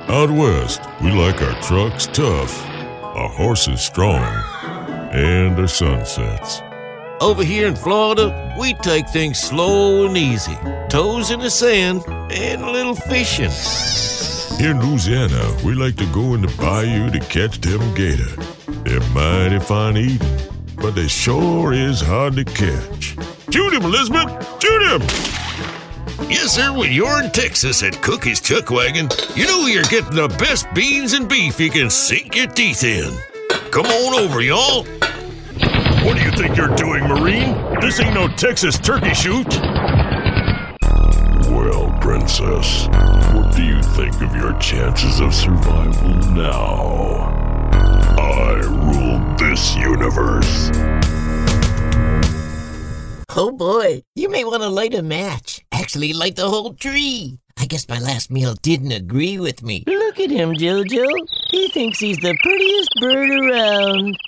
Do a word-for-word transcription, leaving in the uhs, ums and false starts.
Out west, we like our trucks tough, our horses strong, and our sunsets. Over here in Florida, we take things slow and easy. Toes in the sand and a little fishing. Here in Louisiana, we like to go in the bayou to catch them gator. They're mighty fine eating, but they sure is hard to catch. Shoot him, Elizabeth! Shoot him! Yes, sir, when you're in Texas at Cookie's Chuck Wagon, you know you're getting the best beans and beef you can sink your teeth in. Come on over, y'all. What do you think you're doing, Marine? This ain't no Texas turkey shoot. Well, Princess, what do you think of your chances of survival now? I rule this universe. Oh boy, you may want to light a match. Actually, light the whole tree. I guess my last meal didn't agree with me. Look at him, Jojo. He thinks he's the prettiest bird around.